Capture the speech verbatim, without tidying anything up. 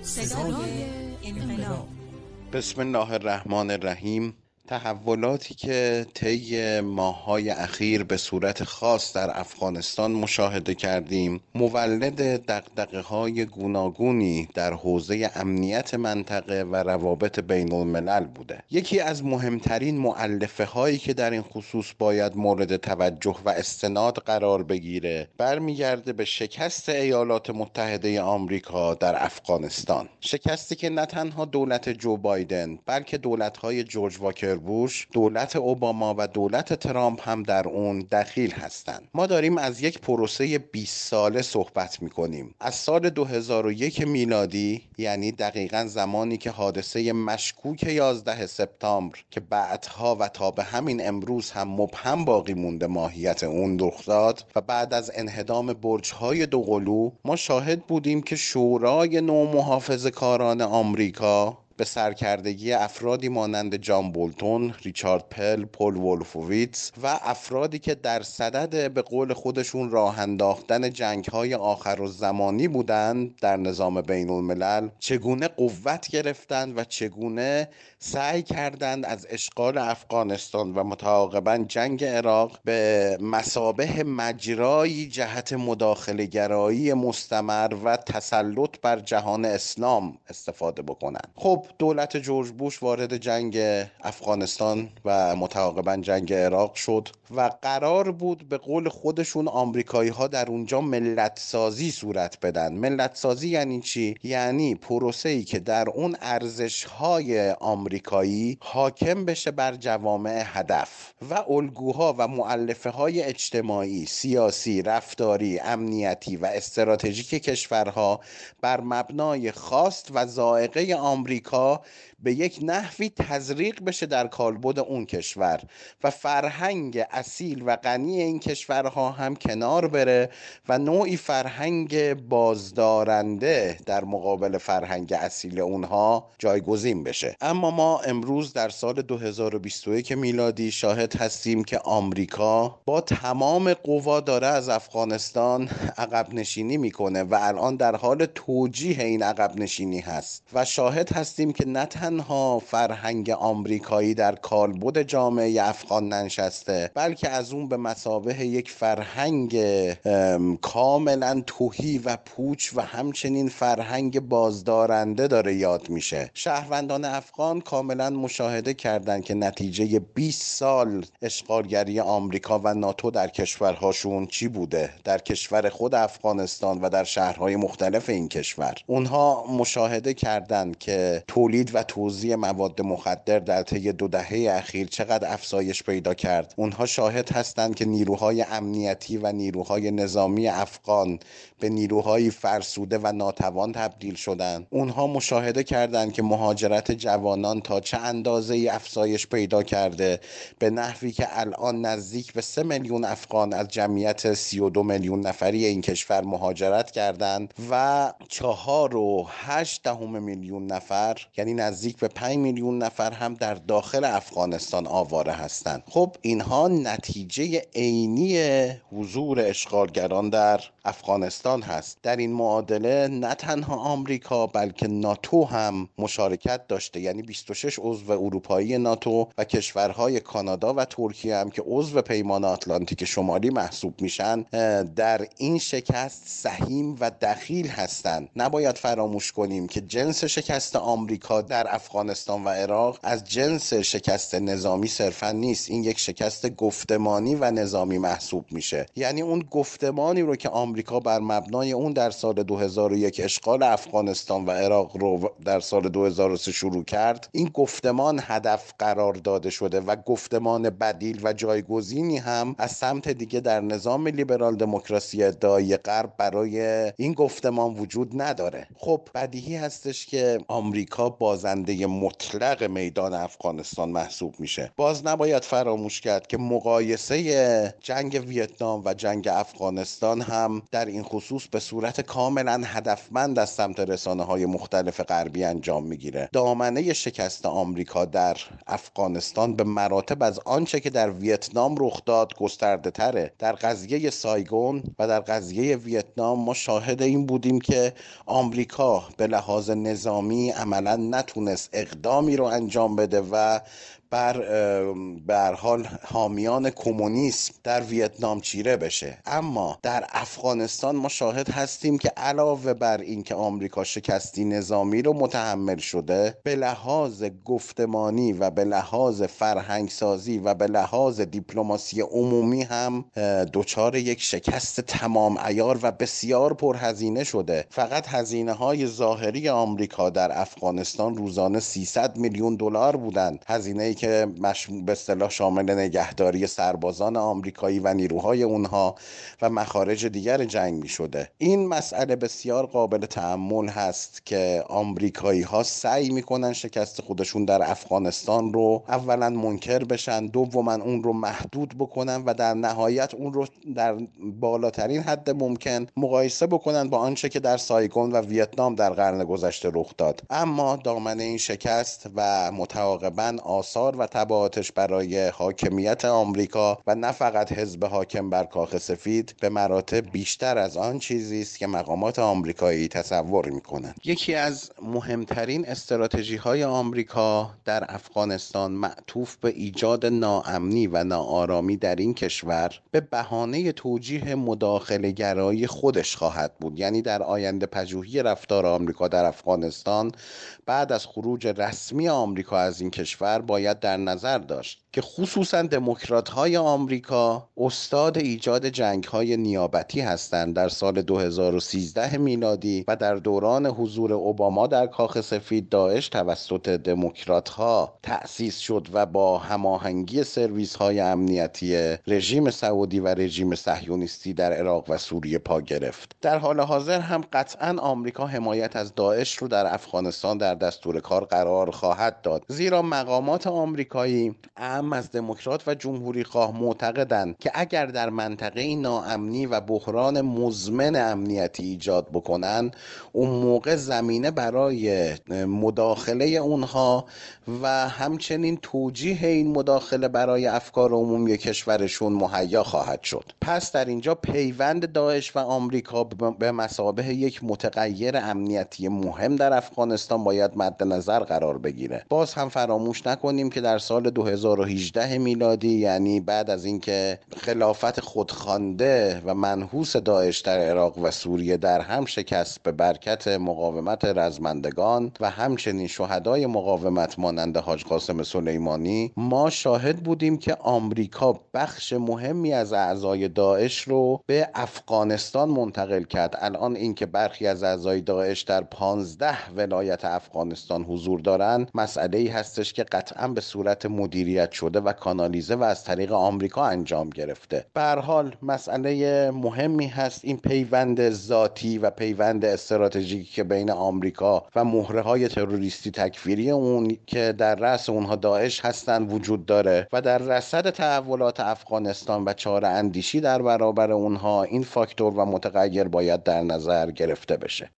صدای انقلاب. بسم الله الرحمن الرحیم. تحولاتی که طی ماه‌های اخیر به صورت خاص در افغانستان مشاهده کردیم مولد دغدغه‌های گوناگونی در حوزه امنیت منطقه و روابط بین الملل بوده. یکی از مهمترین مؤلفه هایی که در این خصوص باید مورد توجه و استناد قرار بگیره برمیگرده به شکست ایالات متحده آمریکا در افغانستان. شکستی که نه تنها دولت جو بایدن بلکه دولت‌های جورج واکر بوش، دولت اوباما و دولت ترامپ هم در اون دخیل هستند. ما داریم از یک پروسه بیست ساله صحبت می‌کنیم. از سال دو هزار و یک میلادی، یعنی دقیقاً زمانی که حادثه مشکوک یازده سپتامبر که بعدها و تا به همین امروز هم مبهم باقی مونده ماهیت اون رخ داد و بعد از انهدام برج‌های دوقلو، ما شاهد بودیم که شورای نومحافظه‌کاران آمریکا به سرکردگی افرادی مانند جان بولتون، ریچارد پل، پل وولفوویتس و افرادی که در صدد به قول خودشون راه انداختن جنگ‌های آخرالزمانی بودند در نظام بین الملل، چگونه قوت گرفتند و چگونه سعی کردند از اشغال افغانستان و متعاقباً جنگ عراق به مثابه مجرایی جهت مداخله گرایی مستمر و تسلط بر جهان اسلام استفاده بکنند. خب دولت جورج بوش وارد جنگ افغانستان و متعاقباً جنگ عراق شد و قرار بود به قول خودشون آمریکایی ها در اونجا ملت سازی صورت بدن. ملت سازی یعنی چی؟ یعنی پروسه‌ای که در اون ارزش های آمریکایی حاکم بشه بر جوامع هدف و الگوها و مؤلفه های اجتماعی، سیاسی، رفتاری، امنیتی و استراتژیک کشورها بر مبنای خواست و ذائقه آمریکا به یک نحوی تزریق بشه در کالبد اون کشور و فرهنگ اصیل و غنی این کشورها هم کنار بره و نوعی فرهنگ بازدارنده در مقابل فرهنگ اصیل اونها جایگزین بشه. اما ما امروز در سال دو هزار و بیست و یک میلادی شاهد هستیم که آمریکا با تمام قوا داره از افغانستان عقب نشینی میکنه و الان در حال توجیه این عقب نشینی هست و شاهد هستیم که نه تنها فرهنگ آمریکایی در کالبد جامعه افغان ننشسته بلکه از اون به مثابه یک فرهنگ کاملا تهی و پوچ و همچنین فرهنگ بازدارنده داره یاد میشه. شهروندان افغان کاملا مشاهده کردند که نتیجه بیست سال اشغالگری آمریکا و ناتو در کشورهاشون چی بوده، در کشور خود افغانستان و در شهرهای مختلف این کشور. اونها مشاهده کردند که تولید و توزیع مواد مخدر در طی دو دهه اخیر چقدر افزایش پیدا کرد. اونها شاهد هستند که نیروهای امنیتی و نیروهای نظامی افغان به نیروهای فرسوده و ناتوان تبدیل شدند. اونها مشاهده کردند که مهاجرت جوانان تا چه اندازه افزایش پیدا کرده، به نحوی که الان نزدیک به سه میلیون افغان از جمعیت سی و دو میلیون نفری این کشور مهاجرت کردند و چهار و هشت دهم میلیون نفر یعنی نزدیک به پنج میلیون نفر هم در داخل افغانستان آواره هستند. خب اینها نتیجه عینی حضور اشغالگران در افغانستان هست. در این معادله نه تنها آمریکا بلکه ناتو هم مشارکت داشته، یعنی بیست و شش عضو اروپایی ناتو و کشورهای کانادا و ترکیه هم که عضو پیمان آتلانتیک شمالی محسوب میشن در این شکست سهیم و دخیل هستند. نباید فراموش کنیم که جنس شکست آمریکا در افغانستان و عراق از جنس شکست نظامی صرفا نیست. این یک شکست گفتمانی و نظامی محسوب میشه. یعنی اون گفتمانی رو که آمریکا بر مبنای اون در سال دو هزار و یک اشغال افغانستان و عراق رو در سال دو هزار و سه شروع کرد، این گفتمان هدف قرار داده شده و گفتمان بدیل و جایگزینی هم از سمت دیگه در نظام لیبرال دموکراسی ادعای غرب برای این گفتمان وجود نداره. خب بدیهی هستش که آمریکا بازنده مطلق میدان افغانستان محسوب میشه. باز نباید فراموش کرد که مقایسه جنگ ویتنام و جنگ افغانستان هم در این خصوص به صورت کاملا هدفمند از سمت رسانه‌های مختلف غربی انجام میگیره. دامنه شکست آمریکا در افغانستان به مراتب از آنچه که در ویتنام رخ داد گسترده تره. در قضیه سایگون و در قضیه ویتنام ما شاهد این بودیم که آمریکا به لحاظ نظامی عملا نتونست اقدامی رو انجام بده و بر به هر حال حامیان کمونیسم در ویتنام چیره بشه. اما در افغانستان ما شاهد هستیم که علاوه بر این که آمریکا شکستی نظامی رو متحمل شده، به لحاظ گفتمانی و به لحاظ فرهنگسازی و به لحاظ دیپلماسی عمومی هم دچار یک شکست تمام عیار و بسیار پرهزینه شده. فقط هزینه های ظاهری آمریکا در افغانستان روزانه سیصد میلیون دلار بودند، هزینه که به اصطلاح شامل نگهداری سربازان آمریکایی و نیروهای اونها و مخارج دیگر جنگ می شده. این مسئله بسیار قابل تأمل هست که آمریکایی ها سعی می کنن شکست خودشون در افغانستان رو اولا منکر بشن، دوما اون رو محدود بکنن و در نهایت اون رو در بالاترین حد ممکن مقایسه بکنن با آنچه که در سایگون و ویتنام در قرن گذشته رخ داد. اما دامنه این شکست و متعاقباً آثار و تبعاتش برای حاکمیت آمریکا و نه فقط حزب حاکم بر کاخ سفید به مراتب بیشتر از آن چیزی است که مقامات آمریکایی تصور می‌کنند. یکی از مهمترین استراتژی‌های آمریکا در افغانستان معطوف به ایجاد ناامنی و ناآرامی در این کشور به بهانه توجیه مداخله گرایی خودش خواهد بود. یعنی در آینده پژوهی رفتار آمریکا در افغانستان بعد از خروج رسمی آمریکا از این کشور باید در نظر داشت که خصوصا دموکرات‌های آمریکا استاد ایجاد جنگ‌های نیابتی هستند. در سال دو هزار و سیزده میلادی و در دوران حضور اوباما در کاخ سفید داعش توسط دموکرات‌ها تأسیس شد و با هماهنگی سرویس‌های امنیتی رژیم سعودی و رژیم صهیونیستی در عراق و سوریه پا گرفت. در حال حاضر هم قطعاً آمریکا حمایت از داعش رو در افغانستان در دستور کار قرار خواهد داد، زیرا مقامات آمریکایی اعم از دموکرات و جمهوری خواه معتقدند که اگر در منطقه ناامنی و بحران مزمن امنیتی ایجاد بکنن، اون موقع زمینه برای مداخله اونها و همچنین توجیه این مداخله برای افکار عمومی کشورشون مهیا خواهد شد. پس در اینجا پیوند داعش و آمریکا به مثابه یک متغیر امنیتی مهم در افغانستان باید مد نظر قرار بگیره. باز هم فراموش نکنیم که در سال دو هزار و هجده میلادی، یعنی بعد از اینکه خلافت خودخوانده و منحوس داعش در عراق و سوریه در هم شکست به برکت مقاومت رزمندگان و همچنین شهدای مقاومت مانند حاج قاسم سلیمانی، ما شاهد بودیم که آمریکا بخش مهمی از اعضای داعش رو به افغانستان منتقل کرد. الان اینکه برخی از اعضای داعش در پانزده ولایت افغانستان حضور دارند مسئله‌ای هستش که قطعاً به صورت مدیریت شده و کانالیزه و از طریق آمریکا انجام گرفته. به هر حال مسئله مهمی هست این پیوند ذاتی و پیوند استراتژیکی که بین آمریکا و مهره‌های تروریستی تکفیری اون که در رأس اونها داعش هستن وجود داره و در رصد تحولات افغانستان و چاره اندیشی در برابر اونها این فاکتور و متغیر باید در نظر گرفته بشه.